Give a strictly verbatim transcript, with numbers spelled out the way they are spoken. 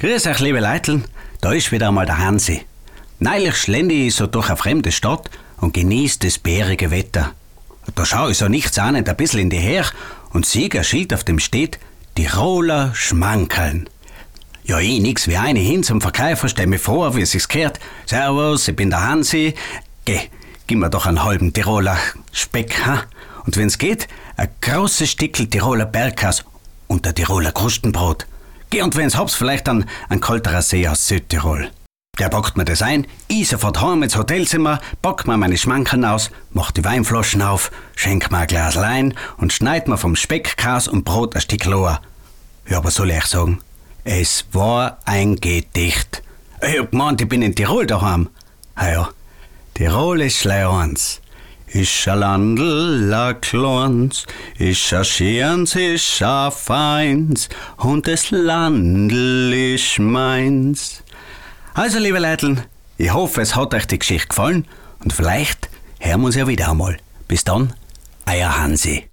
Grüß euch, liebe Leiteln, da ist wieder einmal der Hansi. Neulich schlende ich so durch eine fremde Stadt und genieße das bärige Wetter. Da schaue ich so nichts ahnend ein bisschen in die her und sehe ein Schild, auf dem steht Tiroler Schmankerln. Ja, ich nix wie eine hin zum Verkäufer, stell mir vor, wie es sich gehört. Servus, ich bin der Hansi. Geh, gib mir doch einen halben Tiroler Speck, ha? Und wenn's geht, ein großes Stickel Tiroler Bergkäs und ein Tiroler Krustenbrot. Geh, und wenn's hab's, vielleicht dann ein kalterer See aus Südtirol. Der packt mir das ein, ich sofort heim ins Hotelzimmer, pack mir meine Schmankerln aus, mach die Weinflaschen auf, schenk mir ein Glas Wein und schneid mir vom Speck, Käs und Brot ein Stück Lohr. Ja, aber soll ich euch sagen, es war ein Gedicht. Ich hab gemeint, ich bin in Tirol daheim. Ah ja, Tirol ist gleich eins. Isch a Landl, a kleins, isch a schöns, isch a feins, und das Landl ist meins. Also, liebe Leiteln, ich hoffe, es hat euch die Geschichte gefallen und vielleicht hören wir uns ja wieder einmal. Bis dann, euer Hansi.